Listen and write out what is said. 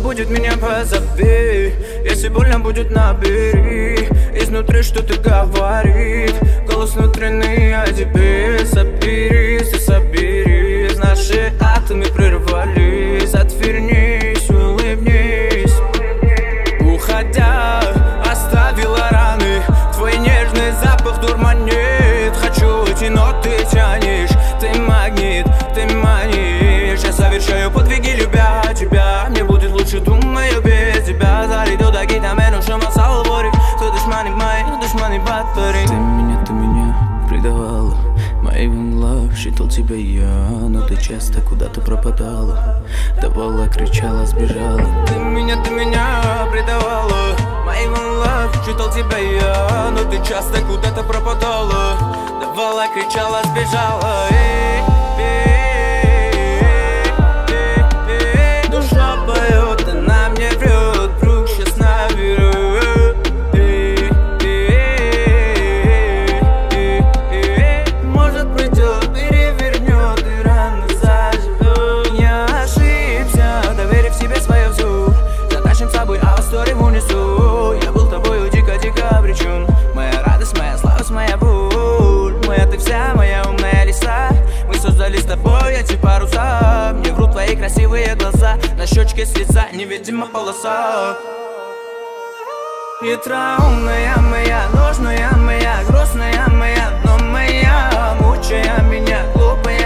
будет, меня позови. Если больно будет, набери. Изнутри что-то говорит, голос внутренний о тебе. Соберись и соберись, наши атомы прервались. Отвернись, улыбнись. Уходя, оставила раны, твой нежный запах дурманит. Хочу уйти, но ты тянешь. Ты магнит, ты манишь. Я совершаю подвиги, любя тебя. Мне будет лучше, думаю, без тебя. Заридо да гита мену шума салвори. Кто душманы мои, душманы батари. Ты меня предавала. My even love, считал тебя я, но ты часто куда-то пропадала. Давала, кричала, сбежала. Ты меня предавала. My even love, считал тебя я, но ты часто куда-то пропадала. Давала, кричала, сбежала. Душа поет, она мне врет, вдруг сейчас наберет. Может придет, перевернет и рано заживет. Я ошибся, доверив себе свое взор. Затащим с собой аусторы в унесу. Я был тобою дико-дико обречен. Моя радость, моя слабость, моя боль. Моя ты вся, моя умная лиса. Мы создали с тобой эти паруса. Мне врут твои красивые глаза. На щечке слеза, невидима полоса. Хитроумная моя, ложная моя, грустная моя, но моя, мучая меня, глупая